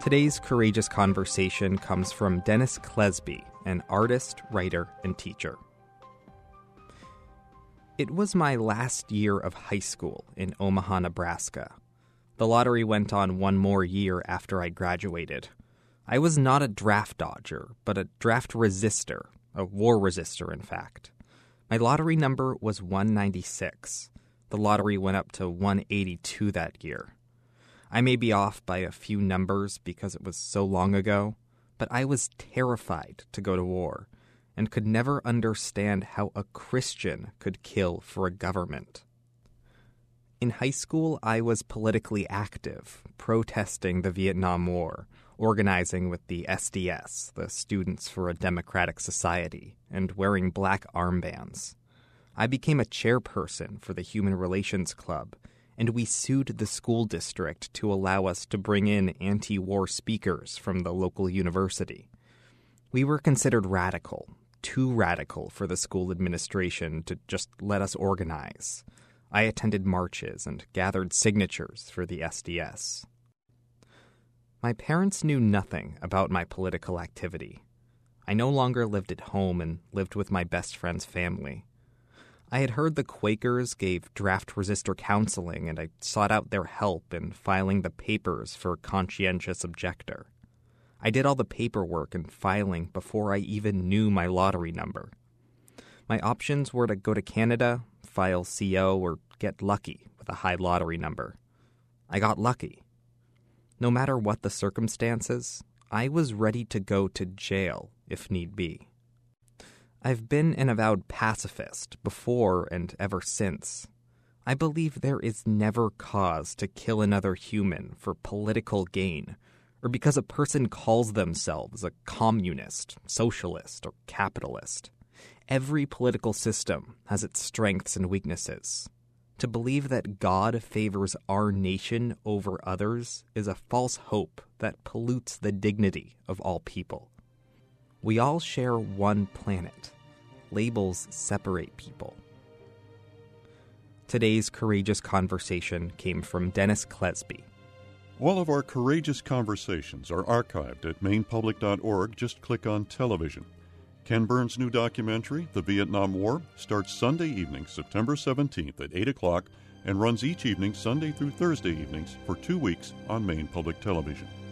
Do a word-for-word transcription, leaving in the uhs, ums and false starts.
Today's courageous conversation comes from Dennis Klesby, an artist, writer, and teacher. It was my last year of high school in Omaha, Nebraska. The lottery went on one more year after I graduated. I was not a draft dodger, but a draft resistor, a war resistor, in fact. My lottery number was one ninety-six. The lottery went up to one eighty-two that year. I may be off by a few numbers because it was so long ago, but I was terrified to go to war and could never understand how a Christian could kill for a government. In high school, I was politically active, protesting the Vietnam War, organizing with the S D S, the Students for a Democratic Society, and wearing black armbands. I became a chairperson for the Human Relations Club, and we sued the school district to allow us to bring in anti-war speakers from the local university. We were considered radical, too radical for the school administration to just let us organize. I attended marches and gathered signatures for the S D S. My parents knew nothing about my political activity. I no longer lived at home and lived with my best friend's family. I had heard the Quakers gave draft resistor counseling, and I sought out their help in filing the papers for conscientious objector. I did all the paperwork and filing before I even knew my lottery number. My options were to go to Canada, file C O, or get lucky with a high lottery number. I got lucky. No matter what the circumstances, I was ready to go to jail if need be. I've been an avowed pacifist before and ever since. I believe there is never cause to kill another human for political gain, or because a person calls themselves a communist, socialist, or capitalist. Every political system has its strengths and weaknesses. To believe that God favors our nation over others is a false hope that pollutes the dignity of all people. We all share one planet. Labels separate people. Today's courageous conversation came from Dennis Klesby. All of our courageous conversations are archived at maine public dot org. Just click on television. Ken Burns' new documentary, The Vietnam War, starts Sunday evening, September seventeenth at eight o'clock and runs each evening Sunday through Thursday evenings for two weeks on Maine Public Television.